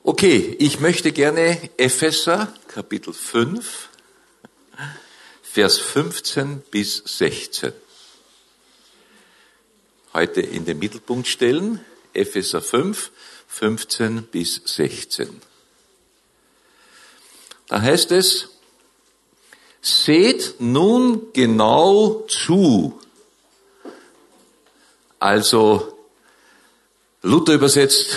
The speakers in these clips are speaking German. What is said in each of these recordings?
Okay, ich möchte gerne Epheser Kapitel 5, Vers 15 bis 16 heute in den Mittelpunkt stellen. Epheser 5, 15 bis 16. Da heißt es: Seht nun genau zu. Also Luther übersetzt,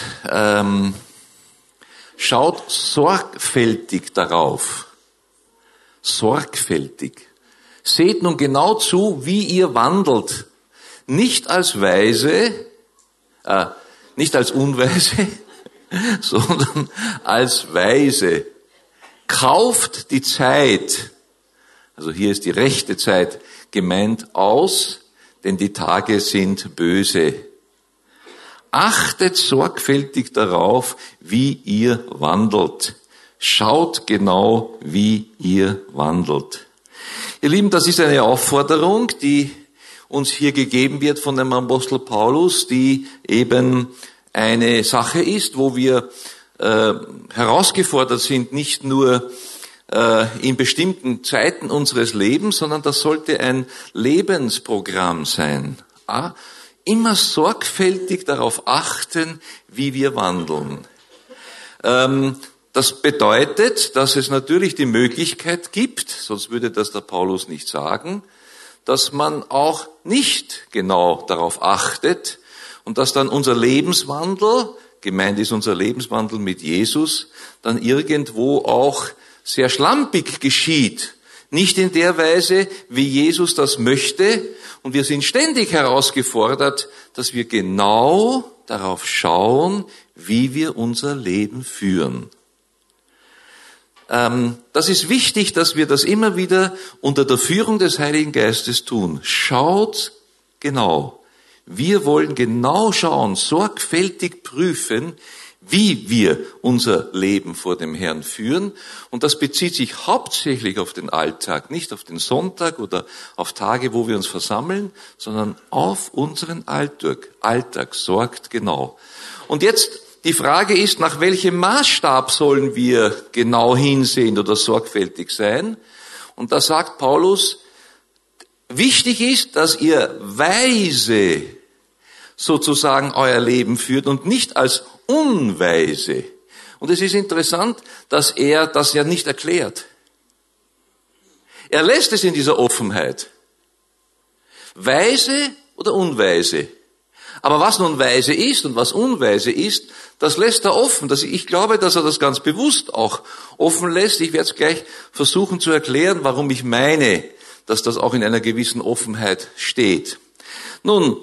schaut sorgfältig darauf. Sorgfältig. Seht nun genau zu, wie ihr wandelt. Nicht als Weise, nicht als Unweise, sondern als Weise. Kauft die Zeit, also hier ist die rechte Zeit gemeint, aus, denn die Tage sind böse. Achtet sorgfältig darauf, wie ihr wandelt. Schaut genau, wie ihr wandelt. Ihr Lieben, das ist eine Aufforderung, die uns hier gegeben wird von dem Apostel Paulus, die eben eine Sache ist, wo wir herausgefordert sind, nicht nur in bestimmten Zeiten unseres Lebens, sondern das sollte ein Lebensprogramm sein. Immer sorgfältig darauf achten, wie wir wandeln. Das bedeutet, dass es natürlich die Möglichkeit gibt, sonst würde das der Paulus nicht sagen, dass man auch nicht genau darauf achtet und dass dann unser Lebenswandel, gemeint ist unser Lebenswandel mit Jesus, dann irgendwo auch sehr schlampig geschieht. Nicht in der Weise, wie Jesus das möchte. Und wir sind ständig herausgefordert, dass wir genau darauf schauen, wie wir unser Leben führen. Das ist wichtig, dass wir das immer wieder unter der Führung des Heiligen Geistes tun. Schaut genau. Wir wollen genau schauen, sorgfältig prüfen, wie wir unser Leben vor dem Herrn führen. Und das bezieht sich hauptsächlich auf den Alltag, nicht auf den Sonntag oder auf Tage, wo wir uns versammeln, sondern auf unseren Alltag. Alltag sorgt genau. Und jetzt die Frage ist, nach welchem Maßstab sollen wir genau hinsehen oder sorgfältig sein? Und da sagt Paulus, wichtig ist, dass ihr weise sozusagen euer Leben führt und nicht als unweise. Und es ist interessant, dass er das ja nicht erklärt. Er lässt es in dieser Offenheit. Weise oder unweise? Aber was nun weise ist und was unweise ist, das lässt er offen. Ich glaube, dass er das ganz bewusst auch offen lässt. Ich werde es gleich versuchen zu erklären, warum ich meine, dass das auch in einer gewissen Offenheit steht. Nun,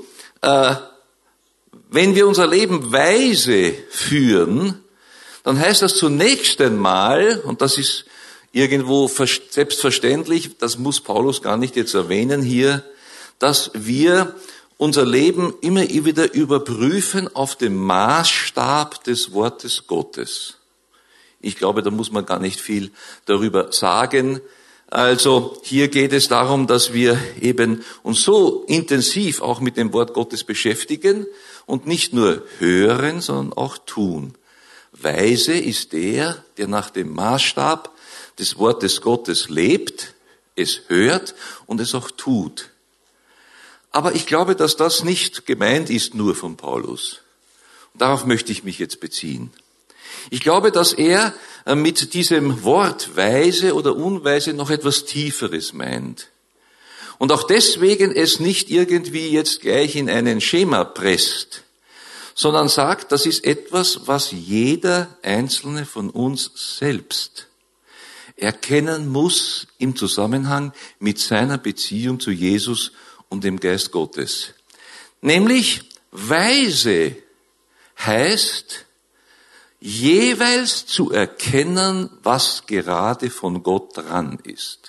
wenn wir unser Leben weise führen, dann heißt das zunächst einmal, und das ist irgendwo selbstverständlich, das muss Paulus gar nicht jetzt erwähnen hier, dass wir unser Leben immer wieder überprüfen auf dem Maßstab des Wortes Gottes. Ich glaube, da muss man gar nicht viel darüber sagen. Also hier geht es darum, dass wir eben uns so intensiv auch mit dem Wort Gottes beschäftigen und nicht nur hören, sondern auch tun. Weise ist der nach dem Maßstab des Wortes Gottes lebt, es hört und es auch tut. Aber ich glaube, dass das nicht gemeint ist nur von Paulus. Und darauf möchte ich mich jetzt beziehen. Ich glaube, dass er mit diesem Wort weise oder unweise noch etwas Tieferes meint. Und auch deswegen es nicht irgendwie jetzt gleich in einen Schema presst, sondern sagt, das ist etwas, was jeder Einzelne von uns selbst erkennen muss im Zusammenhang mit seiner Beziehung zu Jesus und dem Geist Gottes. Nämlich weise heißt, jeweils zu erkennen, was gerade von Gott dran ist.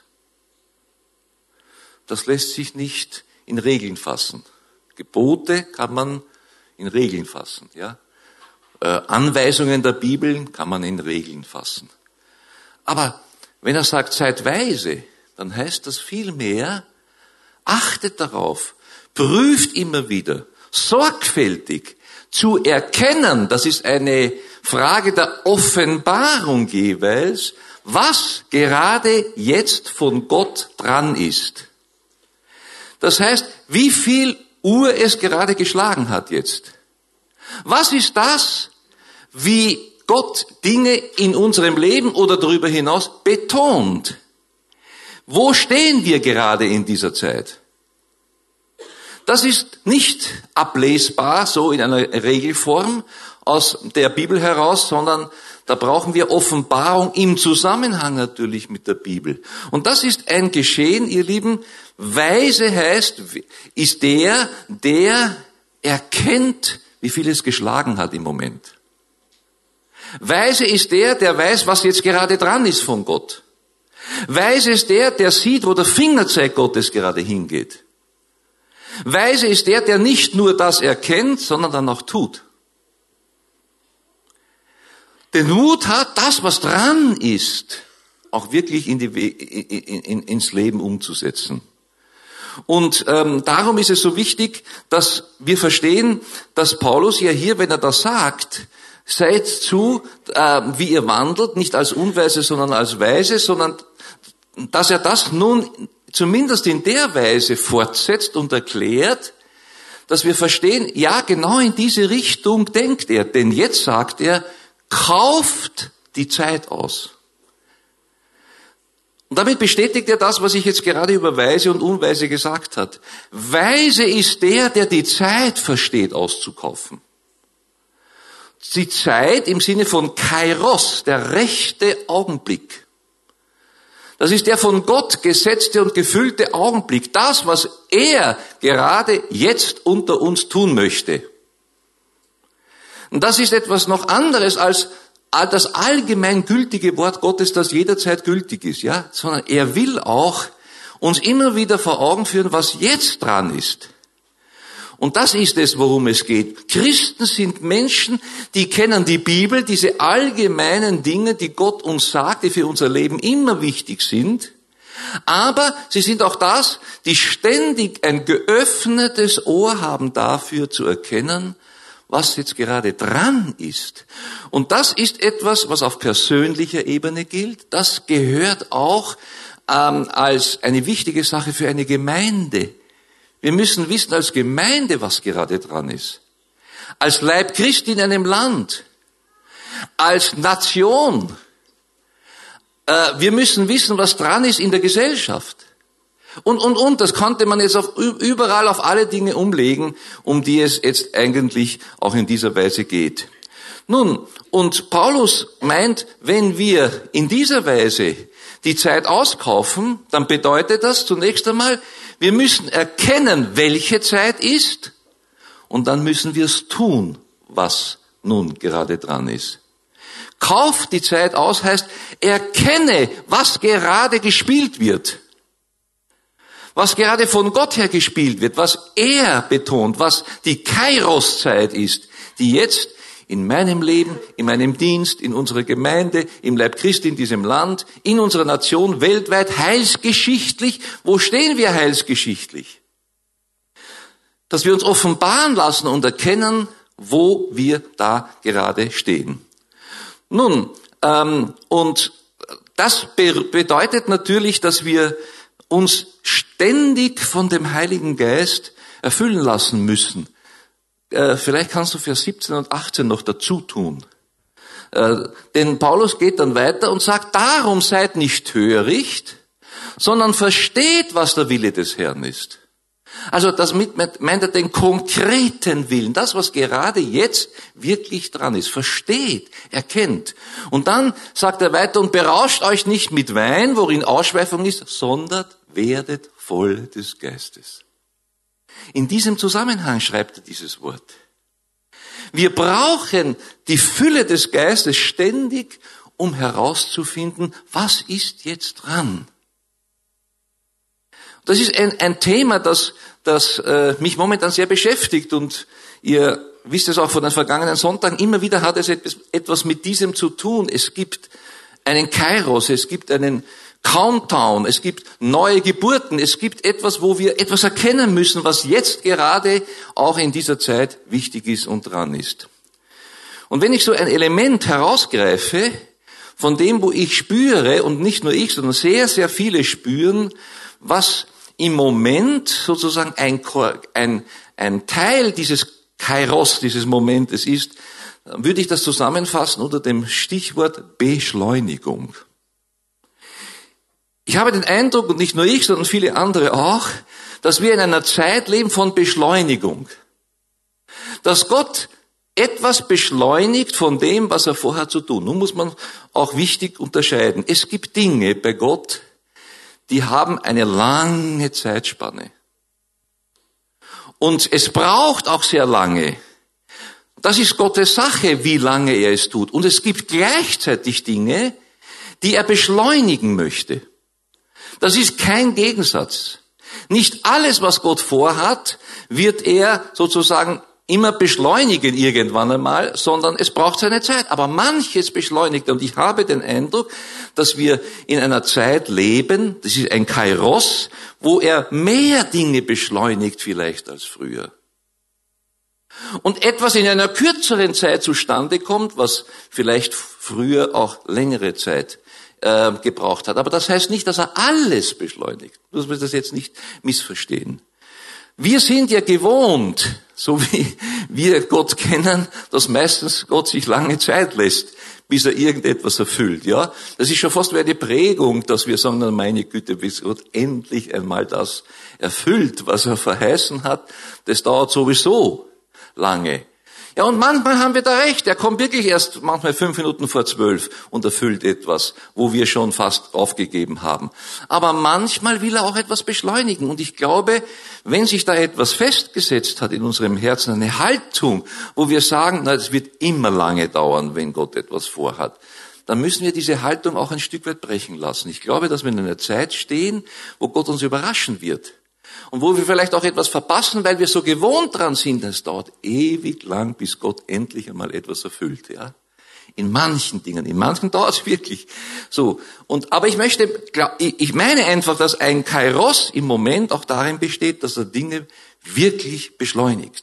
Das lässt sich nicht in Regeln fassen. Gebote kann man in Regeln fassen, ja. Anweisungen der Bibel kann man in Regeln fassen. Aber wenn er sagt, seid weise, dann heißt das vielmehr, achtet darauf, prüft immer wieder, sorgfältig zu erkennen, das ist eine Frage der Offenbarung jeweils, was gerade jetzt von Gott dran ist. Das heißt, wie viel Uhr es gerade geschlagen hat jetzt. Was ist das, wie Gott Dinge in unserem Leben oder darüber hinaus betont? Wo stehen wir gerade in dieser Zeit? Das ist nicht ablesbar, so in einer Regelform aus der Bibel heraus, sondern da brauchen wir Offenbarung im Zusammenhang natürlich mit der Bibel. Und das ist ein Geschehen, ihr Lieben. Weise heißt, ist der erkennt, wie viel es geschlagen hat im Moment. Weise ist der weiß, was jetzt gerade dran ist von Gott. Weise ist der sieht, wo der Fingerzeig Gottes gerade hingeht. Weise ist der nicht nur das erkennt, sondern dann auch tut. Den Mut hat, das, was dran ist, auch wirklich ins Leben umzusetzen. Und darum ist es so wichtig, dass wir verstehen, dass Paulus ja hier, wenn er das sagt, seid zu, wie ihr wandelt, nicht als Unweise, sondern als Weise, sondern dass er das nun zumindest in der Weise fortsetzt und erklärt, dass wir verstehen, ja, genau in diese Richtung denkt er. Denn jetzt sagt er, kauft die Zeit aus. Und damit bestätigt er das, was ich jetzt gerade über Weise und Unweise gesagt habe. Weise ist der die Zeit versteht auszukaufen. Die Zeit im Sinne von Kairos, der rechte Augenblick. Das ist der von Gott gesetzte und gefüllte Augenblick. Das, was er gerade jetzt unter uns tun möchte. Und das ist etwas noch anderes als das allgemein gültige Wort Gottes, das jederzeit gültig ist, ja, sondern er will auch uns immer wieder vor Augen führen, was jetzt dran ist. Und das ist es, worum es geht. Christen sind Menschen, die kennen die Bibel, diese allgemeinen Dinge, die Gott uns sagt, die für unser Leben immer wichtig sind. Aber sie sind auch das, die ständig ein geöffnetes Ohr haben dafür zu erkennen, was jetzt gerade dran ist. Und das ist etwas, was auf persönlicher Ebene gilt. Das gehört auch als eine wichtige Sache für eine Gemeinde. Wir müssen wissen als Gemeinde, was gerade dran ist. Als Leib Christi in einem Land. Als Nation. Wir müssen wissen, was dran ist in der Gesellschaft. Und, das konnte man jetzt überall auf alle Dinge umlegen, um die es jetzt eigentlich auch in dieser Weise geht. Nun, und Paulus meint, wenn wir in dieser Weise die Zeit auskaufen, dann bedeutet das zunächst einmal, wir müssen erkennen, welche Zeit ist, und dann müssen wir es tun, was nun gerade dran ist. Kauf die Zeit aus heißt, erkenne, was gerade gespielt wird. Was gerade von Gott her gespielt wird, was er betont, was die Kairos-Zeit ist, die jetzt in meinem Leben, in meinem Dienst, in unserer Gemeinde, im Leib Christi, in diesem Land, in unserer Nation, weltweit, heilsgeschichtlich. Wo stehen wir heilsgeschichtlich? Dass wir uns offenbaren lassen und erkennen, wo wir da gerade stehen. Nun, und das bedeutet natürlich, dass wir uns ständig von dem Heiligen Geist erfüllen lassen müssen. Vielleicht kannst du Vers 17 und 18 noch dazu tun. Denn Paulus geht dann weiter und sagt, darum seid nicht töricht, sondern versteht, was der Wille des Herrn ist. Also das meint er den konkreten Willen, das, was gerade jetzt wirklich dran ist. Versteht, erkennt. Und dann sagt er weiter, und berauscht euch nicht mit Wein, worin Ausschweifung ist, sondern werdet voll des Geistes. In diesem Zusammenhang schreibt er dieses Wort. Wir brauchen die Fülle des Geistes ständig, um herauszufinden, was ist jetzt dran. Das ist ein Thema, das mich momentan sehr beschäftigt, und ihr wisst es auch von den vergangenen Sonntagen, immer wieder hat es etwas mit diesem zu tun. Es gibt einen Kairos, es gibt einen Countdown, es gibt neue Geburten, es gibt etwas, wo wir etwas erkennen müssen, was jetzt gerade auch in dieser Zeit wichtig ist und dran ist. Und wenn ich so ein Element herausgreife, von dem, wo ich spüre, und nicht nur ich, sondern sehr, sehr viele spüren, was im Moment sozusagen ein Teil dieses Kairos, dieses Momentes ist, würde ich das zusammenfassen unter dem Stichwort Beschleunigung. Ich habe den Eindruck, und nicht nur ich, sondern viele andere auch, dass wir in einer Zeit leben von Beschleunigung. Dass Gott etwas beschleunigt von dem, was er vorhat zu tun. Nun muss man auch wichtig unterscheiden. Es gibt Dinge bei Gott, die haben eine lange Zeitspanne. Und es braucht auch sehr lange. Das ist Gottes Sache, wie lange er es tut. Und es gibt gleichzeitig Dinge, die er beschleunigen möchte. Das ist kein Gegensatz. Nicht alles, was Gott vorhat, wird er sozusagen immer beschleunigen irgendwann einmal, sondern es braucht seine Zeit. Aber manches beschleunigt. Und ich habe den Eindruck, dass wir in einer Zeit leben, das ist ein Kairos, wo er mehr Dinge beschleunigt vielleicht als früher. Und etwas in einer kürzeren Zeit zustande kommt, was vielleicht früher auch längere Zeit gebraucht hat. Aber das heißt nicht, dass er alles beschleunigt. Muss man das jetzt nicht missverstehen. Wir sind ja gewohnt, so wie wir Gott kennen, dass meistens Gott sich lange Zeit lässt, bis er irgendetwas erfüllt. Ja, das ist schon fast wie eine Prägung, dass wir sagen, meine Güte, bis Gott endlich einmal das erfüllt, was er verheißen hat. Das dauert sowieso lange. Ja, und manchmal haben wir da recht. Er kommt wirklich erst manchmal 5 Minuten vor 12 und erfüllt etwas, wo wir schon fast aufgegeben haben. Aber manchmal will er auch etwas beschleunigen. Und ich glaube, wenn sich da etwas festgesetzt hat in unserem Herzen, eine Haltung, wo wir sagen, es wird immer lange dauern, wenn Gott etwas vorhat, dann müssen wir diese Haltung auch ein Stück weit brechen lassen. Ich glaube, dass wir in einer Zeit stehen, wo Gott uns überraschen wird. Und wo wir vielleicht auch etwas verpassen, weil wir so gewohnt dran sind, es dauert ewig lang, bis Gott endlich einmal etwas erfüllt, ja. In manchen Dingen, in manchen dauert es wirklich so. Aber ich meine einfach, dass ein Kairos im Moment auch darin besteht, dass er Dinge wirklich beschleunigt.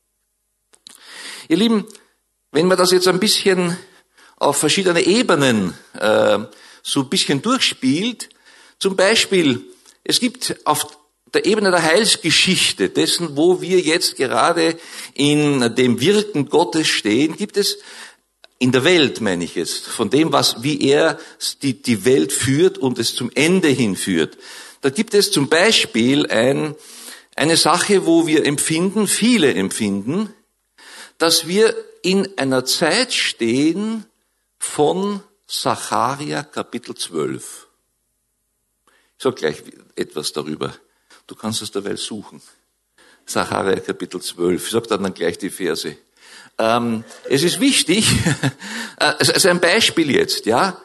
Ihr Lieben, wenn man das jetzt ein bisschen auf verschiedene Ebenen so ein bisschen durchspielt, zum Beispiel, es gibt auf der Ebene der Heilsgeschichte, dessen, wo wir jetzt gerade in dem Wirken Gottes stehen, gibt es in der Welt, meine ich jetzt, von dem, wie er die Welt führt und es zum Ende hinführt. Da gibt es zum Beispiel eine Sache, wo wir empfinden, viele empfinden, dass wir in einer Zeit stehen von Sacharja Kapitel 12. Ich sage gleich etwas darüber. Du kannst es derweil suchen. Sacharja Kapitel 12. Ich sage dann gleich die Verse. Es ist wichtig, also ein Beispiel jetzt, ja,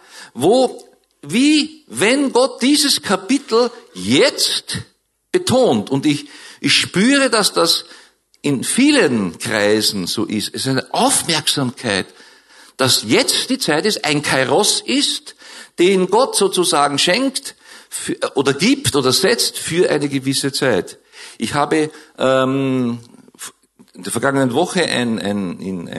wenn Gott dieses Kapitel jetzt betont, und ich spüre, dass das in vielen Kreisen so ist, es ist eine Aufmerksamkeit, dass jetzt die Zeit ist, ein Kairos ist, den Gott sozusagen schenkt, oder gibt oder setzt für eine gewisse Zeit. Ich habe in der vergangenen Woche im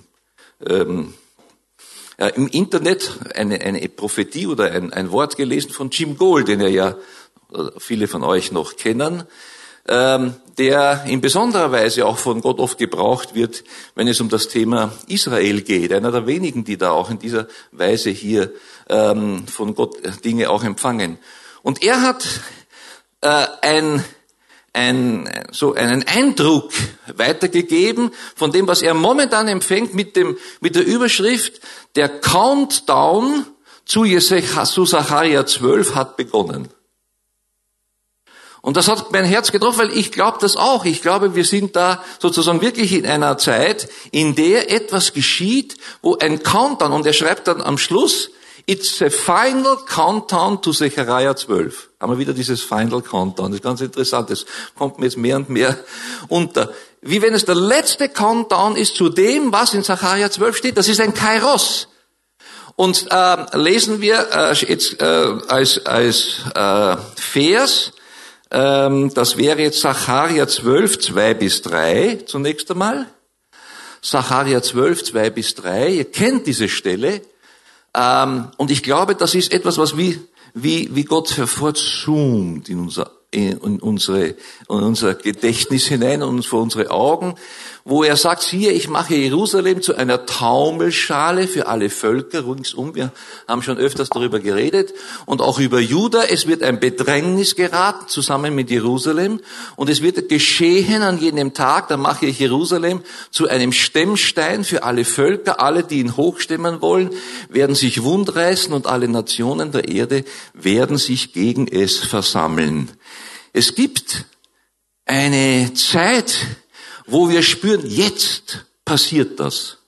Internet eine Prophetie oder ein Wort gelesen von Jim Gold, den ja viele von euch noch kennen, der in besonderer Weise auch von Gott oft gebraucht wird, wenn es um das Thema Israel geht. Einer der wenigen, die da auch in dieser Weise hier von Gott Dinge auch empfangen. Und er hat einen Eindruck weitergegeben von dem, was er momentan empfängt mit der Überschrift: Der Countdown zu Sacharja 12 hat begonnen. Und das hat mein Herz getroffen, weil ich glaube das auch. Ich glaube, wir sind da sozusagen wirklich in einer Zeit, in der etwas geschieht, wo ein Countdown, und er schreibt dann am Schluss, it's a final countdown to Sacharja 12. Haben wir wieder dieses Final Countdown. Das ist ganz interessant. Das kommt mir jetzt mehr und mehr unter. Wie wenn es der letzte Countdown ist zu dem, was in Sacharja 12 steht. Das ist ein Kairos. Und lesen wir jetzt als Vers, das wäre jetzt Sacharja 12, 2 bis 3 zunächst einmal. Sacharja 12, 2 bis 3. Ihr kennt diese Stelle. Und ich glaube, das ist etwas, was wie Gott hervorzoomt in unser Gedächtnis hinein und vor unsere Augen, wo er sagt, siehe, ich mache Jerusalem zu einer Taumelschale für alle Völker ringsum. Wir haben schon öfters darüber geredet. Und auch über Juda. Es wird ein Bedrängnis geraten, zusammen mit Jerusalem. Und es wird geschehen an jenem Tag, da mache ich Jerusalem zu einem Stemmstein für alle Völker. Alle, die ihn hochstemmen wollen, werden sich wundreißen und alle Nationen der Erde werden sich gegen es versammeln. Es gibt eine Zeit, wo wir spüren, jetzt passiert das.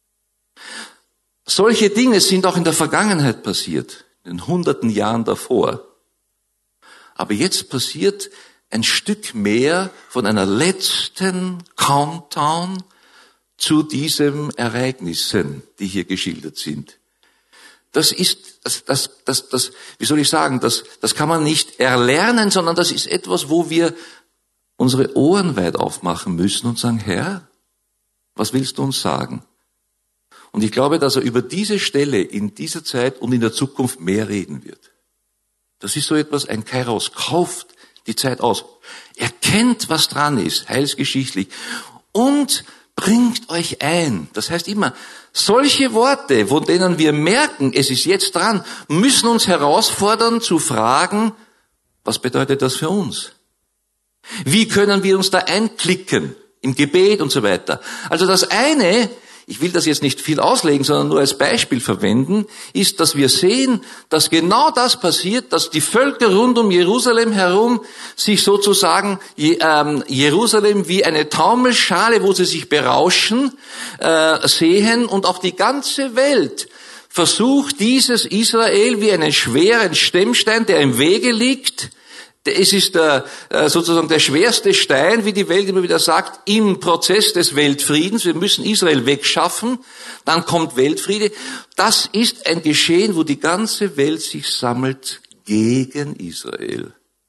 Solche Dinge sind auch in der Vergangenheit passiert, in den hunderten Jahren davor. Aber jetzt passiert ein Stück mehr von einer letzten Countdown zu diesen Ereignissen, die hier geschildert sind. Das ist, wie soll ich sagen, das kann man nicht erlernen, sondern das ist etwas, wo wir unsere Ohren weit aufmachen müssen und sagen, Herr, was willst du uns sagen? Und ich glaube, dass er über diese Stelle in dieser Zeit und in der Zukunft mehr reden wird. Das ist so etwas, ein Kairos kauft die Zeit aus. Erkennt, was dran ist, heilsgeschichtlich, und bringt euch ein. Das heißt immer, solche Worte, von denen wir merken, es ist jetzt dran, müssen uns herausfordern zu fragen, was bedeutet das für uns? Wie können wir uns da einklicken im Gebet und so weiter? Also das eine, ich will das jetzt nicht viel auslegen, sondern nur als Beispiel verwenden, ist, dass wir sehen, dass genau das passiert, dass die Völker rund um Jerusalem herum sich sozusagen Jerusalem wie eine Taumelschale, wo sie sich berauschen, sehen, und auch die ganze Welt versucht dieses Israel wie einen schweren Stemmstein, der im Wege liegt. Es ist sozusagen der schwerste Stein, wie die Welt immer wieder sagt, im Prozess des Weltfriedens. Wir müssen Israel wegschaffen, dann kommt Weltfriede. Das ist ein Geschehen, wo die ganze Welt sich sammelt gegen Israel.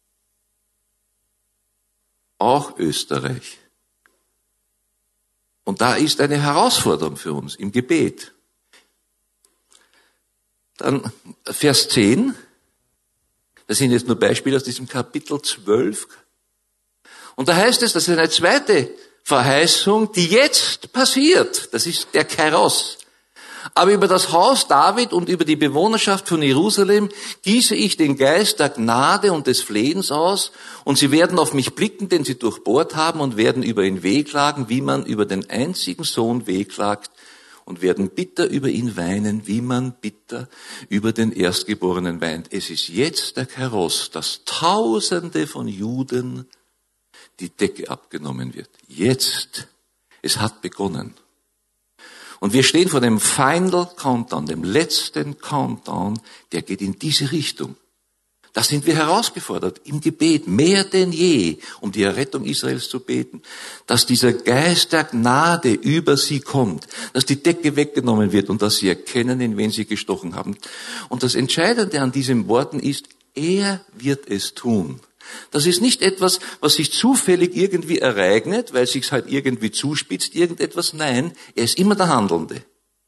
Auch Österreich. Und da ist eine Herausforderung für uns im Gebet. Dann Vers 10. Das sind jetzt nur Beispiele aus diesem Kapitel 12. Und da heißt es, das ist eine zweite Verheißung, die jetzt passiert. Das ist der Kairos. Aber über das Haus David und über die Bewohnerschaft von Jerusalem gieße ich den Geist der Gnade und des Flehens aus, und sie werden auf mich blicken, den sie durchbohrt haben, und werden über ihn wehklagen, wie man über den einzigen Sohn wehklagt, und werden bitter über ihn weinen, wie man bitter über den Erstgeborenen weint. Es ist jetzt der Kairos, dass Tausende von Juden die Decke abgenommen wird. Jetzt. Es hat begonnen. Und wir stehen vor dem Final Countdown, dem letzten Countdown, der geht in diese Richtung. Da sind wir herausgefordert, im Gebet mehr denn je, um die Errettung Israels zu beten, dass dieser Geist der Gnade über sie kommt, dass die Decke weggenommen wird und dass sie erkennen, in wen sie gestochen haben. Und das Entscheidende an diesen Worten ist, er wird es tun. Das ist nicht etwas, was sich zufällig irgendwie ereignet, weil sich's halt irgendwie zuspitzt, irgendetwas. Nein, er ist immer der Handelnde.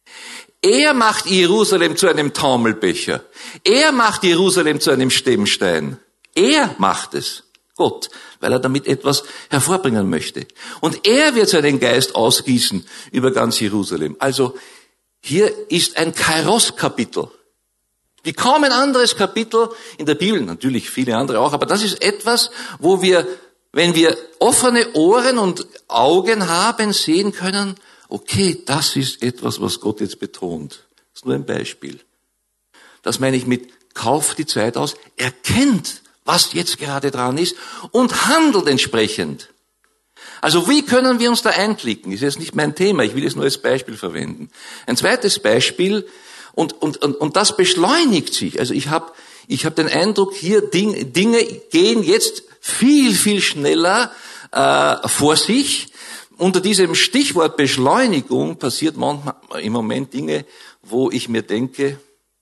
Er macht Jerusalem zu einem Taumelbecher. Er macht Jerusalem zu einem Stemmstein. Er macht es, Gott, weil er damit etwas hervorbringen möchte. Und er wird seinen Geist ausgießen über ganz Jerusalem. Also hier ist ein Kairos-Kapitel. Wie kaum ein anderes Kapitel in der Bibel, natürlich viele andere auch, aber das ist etwas, wo wir, wenn wir offene Ohren und Augen haben, sehen können, okay, das ist etwas, was Gott jetzt betont. Das ist nur ein Beispiel. Das meine ich mit, kauft die Zeit aus, erkennt, was jetzt gerade dran ist und handelt entsprechend. Also wie können wir uns da einklicken? Ist jetzt nicht mein Thema, ich will es nur als Beispiel verwenden. Ein zweites Beispiel, und das beschleunigt sich. Also ich hab den Eindruck, hier Dinge gehen jetzt viel, viel schneller vor sich. Unter diesem Stichwort Beschleunigung passiert manchmal im Moment Dinge, wo ich mir denke,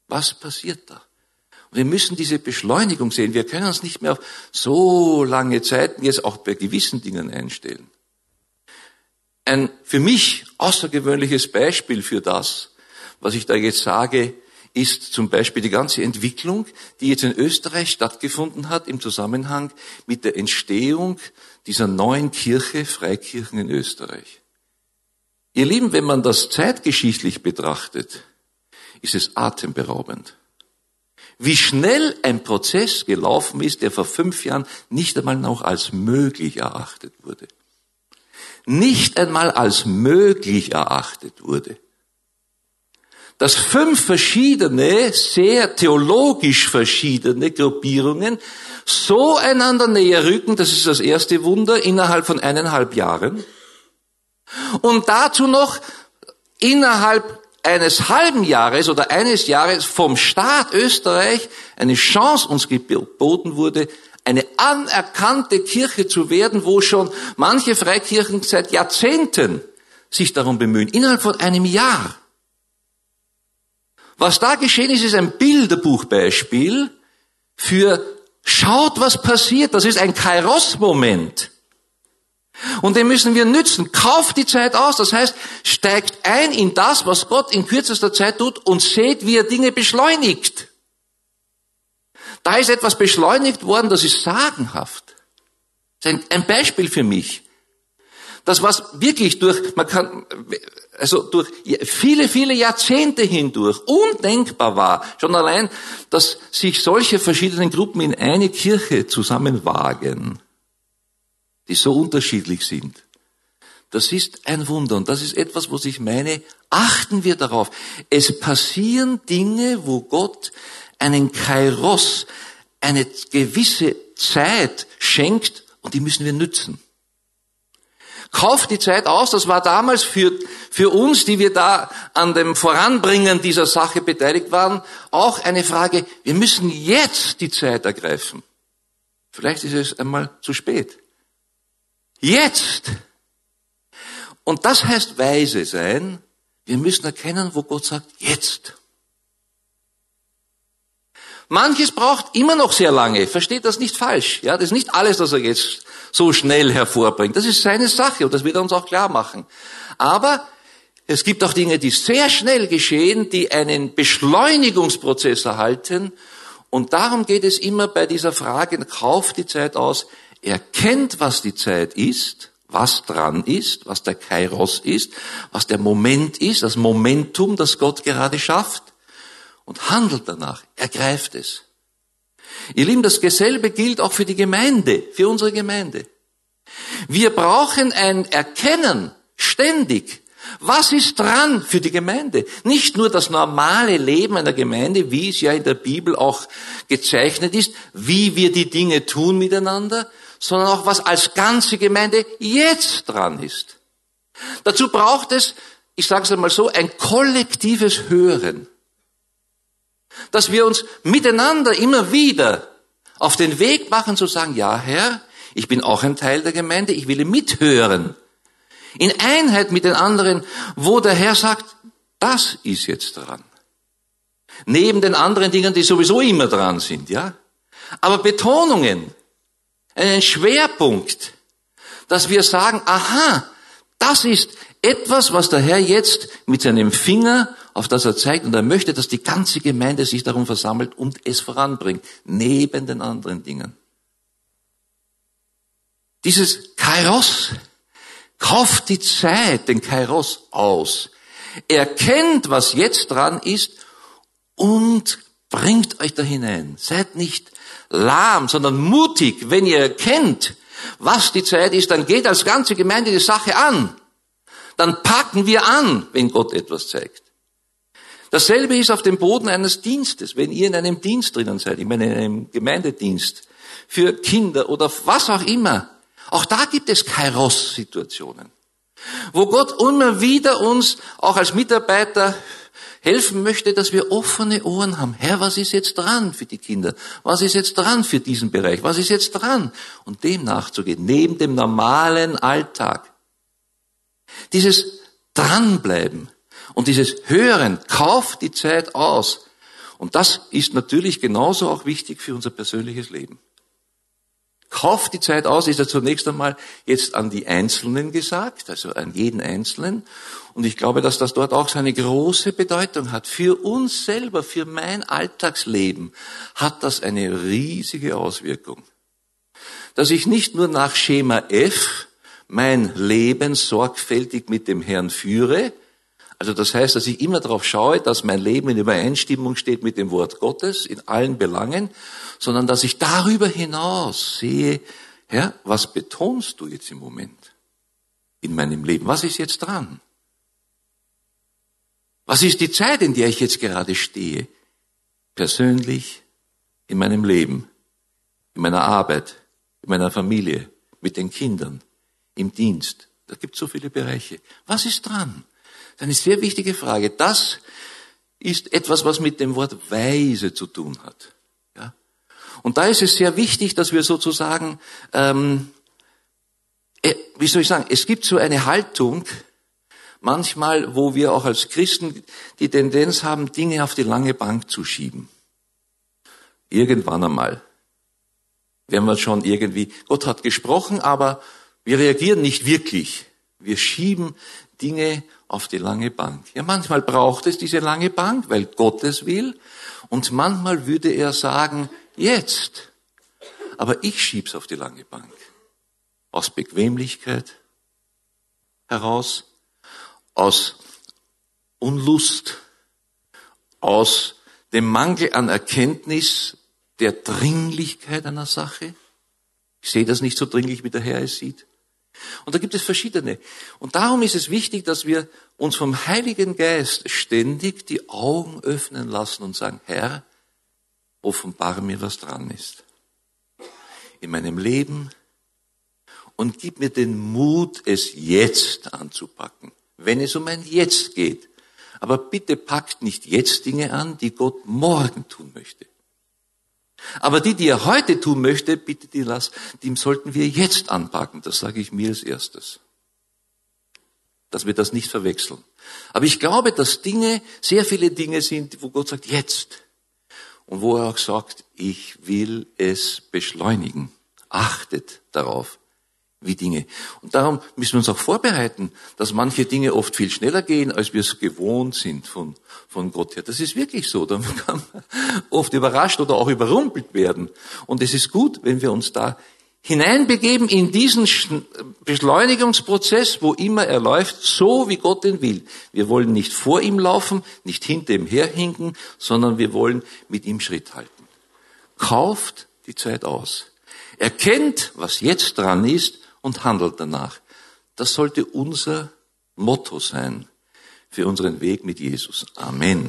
Was passiert da? Und wir müssen diese Beschleunigung sehen. Wir können uns nicht mehr auf so lange Zeiten jetzt auch bei gewissen Dingen einstellen. Ein für mich außergewöhnliches Beispiel für das, was ich da jetzt sage, ist zum Beispiel die ganze Entwicklung, die jetzt in Österreich stattgefunden hat im Zusammenhang mit der Entstehung dieser neuen Kirche, Freikirchen in Österreich. Ihr Lieben, wenn man das zeitgeschichtlich betrachtet, ist es atemberaubend. Wie schnell ein Prozess gelaufen ist, der vor 5 Jahren nicht einmal noch als möglich erachtet wurde. Nicht einmal als möglich erachtet wurde. Dass 5 verschiedene, sehr theologisch verschiedene Gruppierungen so einander näher rücken, das ist das erste Wunder, innerhalb von 1,5 Jahren. Und dazu noch innerhalb eines halben Jahres oder eines Jahres vom Staat Österreich eine Chance uns geboten wurde, eine anerkannte Kirche zu werden, wo schon manche Freikirchen seit Jahrzehnten sich darum bemühen, innerhalb von einem Jahr. Was da geschehen ist, ist ein Bilderbuchbeispiel für schaut, was passiert. Das ist ein Kairos-Moment. Und den müssen wir nützen. Kauft die Zeit aus. Das heißt, steigt ein in das, was Gott in kürzester Zeit tut und seht, wie er Dinge beschleunigt. Da ist etwas beschleunigt worden, das ist sagenhaft. Das ist ein Beispiel für mich. Das, was wirklich durch viele, viele Jahrzehnte hindurch undenkbar war, schon allein, dass sich solche verschiedenen Gruppen in eine Kirche zusammenwagen, die so unterschiedlich sind. Das ist ein Wunder und das ist etwas, wo ich meine, achten wir darauf. Es passieren Dinge, wo Gott einen Kairos, eine gewisse Zeit schenkt und die müssen wir nützen. Kauft die Zeit aus, das war damals für uns, die wir da an dem Voranbringen dieser Sache beteiligt waren, auch eine Frage, wir müssen jetzt die Zeit ergreifen. Vielleicht ist es einmal zu spät. Jetzt! Und das heißt weise sein, wir müssen erkennen, wo Gott sagt, jetzt. Manches braucht immer noch sehr lange, versteht das nicht falsch. Ja, das ist nicht alles, was er jetzt so schnell hervorbringt. Das ist seine Sache und das wird er uns auch klar machen. Aber es gibt auch Dinge, die sehr schnell geschehen, die einen Beschleunigungsprozess erhalten. Und darum geht es immer bei dieser Frage, kauft die Zeit aus, erkennt, was die Zeit ist, was dran ist, was der Kairos ist, was der Moment ist, das Momentum, das Gott gerade schafft. Und handelt danach, ergreift es. Ihr Lieben, dasselbe gilt auch für die Gemeinde, für unsere Gemeinde. Wir brauchen ein Erkennen, ständig. Was ist dran für die Gemeinde? Nicht nur das normale Leben einer Gemeinde, wie es ja in der Bibel auch gezeichnet ist, wie wir die Dinge tun miteinander, sondern auch was als ganze Gemeinde jetzt dran ist. Dazu braucht es, ich sage es einmal so, ein kollektives Hören. Dass wir uns miteinander immer wieder auf den Weg machen zu sagen, ja Herr, ich bin auch ein Teil der Gemeinde, ich will mithören. In Einheit mit den anderen, wo der Herr sagt, das ist jetzt dran. Neben den anderen Dingen, die sowieso immer dran sind, ja. Aber Betonungen, einen Schwerpunkt, dass wir sagen, aha, das ist etwas, was der Herr jetzt mit seinem Finger, auf das er zeigt, und er möchte, dass die ganze Gemeinde sich darum versammelt und es voranbringt, neben den anderen Dingen. Dieses Kairos, kauft die Zeit, den Kairos aus, erkennt, was jetzt dran ist und bringt euch da hinein. Seid nicht lahm, sondern mutig. Wenn ihr erkennt, was die Zeit ist, dann geht als ganze Gemeinde die Sache an. Dann packen wir an, wenn Gott etwas zeigt. Dasselbe ist auf dem Boden eines Dienstes. Wenn ihr in einem Dienst drinnen seid, ich meine in einem Gemeindedienst, für Kinder oder was auch immer, auch da gibt es Kairos-Situationen, wo Gott immer wieder uns auch als Mitarbeiter helfen möchte, dass wir offene Ohren haben. Herr, was ist jetzt dran für die Kinder? Was ist jetzt dran für diesen Bereich? Was ist jetzt dran? Und dem nachzugehen, neben dem normalen Alltag. Dieses Dranbleiben und dieses Hören, kauft die Zeit aus Und das ist natürlich genauso auch wichtig für unser persönliches Leben. Kauft die Zeit aus, ist ja zunächst einmal jetzt an die Einzelnen gesagt, also an jeden Einzelnen. Und ich glaube, dass das dort auch so eine große Bedeutung hat. Für uns selber, für mein Alltagsleben hat das eine riesige Auswirkung. Dass ich nicht nur nach Schema F mein Leben sorgfältig mit dem Herrn führe, also das heißt, dass ich immer darauf schaue, dass mein Leben in Übereinstimmung steht mit dem Wort Gottes in allen Belangen, sondern dass ich darüber hinaus sehe, Herr, was betonst du jetzt im Moment in meinem Leben? Was ist jetzt dran? Was ist die Zeit, in der ich jetzt gerade stehe? Persönlich, in meinem Leben, in meiner Arbeit, in meiner Familie, mit den Kindern, im Dienst. Da gibt es so viele Bereiche. Was ist dran? Das ist eine sehr wichtige Frage. Das ist etwas, was mit dem Wort weise zu tun hat. Ja? Und da ist es sehr wichtig, dass wir sozusagen, es gibt so eine Haltung, manchmal, wo wir auch als Christen die Tendenz haben, Dinge auf die lange Bank zu schieben. Irgendwann einmal werden wir schon irgendwie, Gott hat gesprochen, aber wir reagieren nicht wirklich. Wir schieben Dinge auf die lange Bank. Ja, manchmal braucht es diese lange Bank, weil Gott es will. Und manchmal würde er sagen, jetzt. Aber ich schieb's auf die lange Bank. Aus Bequemlichkeit heraus, aus Unlust, aus dem Mangel an Erkenntnis der Dringlichkeit einer Sache. Ich sehe das nicht so dringlich, wie der Herr es sieht. Und da gibt es verschiedene. Und darum ist es wichtig, dass wir uns vom Heiligen Geist ständig die Augen öffnen lassen und sagen, Herr, offenbare mir, was dran ist. In meinem Leben und gib mir den Mut, es jetzt anzupacken, wenn es um ein Jetzt geht. Aber bitte packt nicht jetzt Dinge an, die Gott morgen tun möchte. Aber die er heute tun möchte, bitte die sollten wir jetzt anpacken. Das sage ich mir als erstes. Dass wir das nicht verwechseln. Aber ich glaube, dass sehr viele Dinge sind, wo Gott sagt, jetzt. Und wo er auch sagt, ich will es beschleunigen. Achtet darauf, wie Dinge. Und darum müssen wir uns auch vorbereiten, dass manche Dinge oft viel schneller gehen, als wir es gewohnt sind von Gott her. Das ist wirklich so. Da kann man oft überrascht oder auch überrumpelt werden. Und es ist gut, wenn wir uns da hineinbegeben in diesen Beschleunigungsprozess, wo immer er läuft, so wie Gott ihn will. Wir wollen nicht vor ihm laufen, nicht hinter ihm herhinken, sondern wir wollen mit ihm Schritt halten. Kauft die Zeit aus. Erkennt, was jetzt dran ist und handelt danach. Das sollte unser Motto sein für unseren Weg mit Jesus. Amen.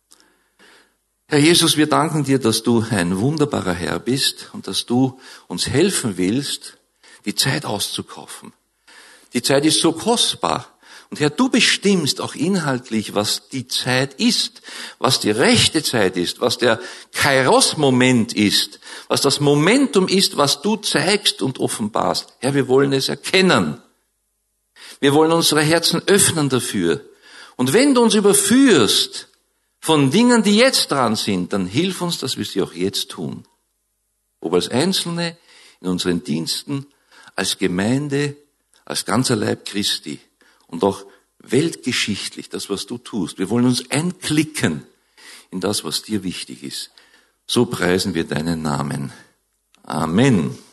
Herr Jesus, wir danken dir, dass du ein wunderbarer Herr bist und dass du uns helfen willst, die Zeit auszukaufen. Die Zeit ist so kostbar. Und Herr, du bestimmst auch inhaltlich, was die Zeit ist, was die rechte Zeit ist, was der Kairos-Moment ist, was das Momentum ist, was du zeigst und offenbarst. Herr, wir wollen es erkennen. Wir wollen unsere Herzen öffnen dafür. Und wenn du uns überführst von Dingen, die jetzt dran sind, dann hilf uns, dass wir sie auch jetzt tun. Ob als Einzelne, in unseren Diensten, als Gemeinde, als ganzer Leib Christi. Und auch weltgeschichtlich, das, was du tust. Wir wollen uns einklicken in das, was dir wichtig ist. So preisen wir deinen Namen. Amen.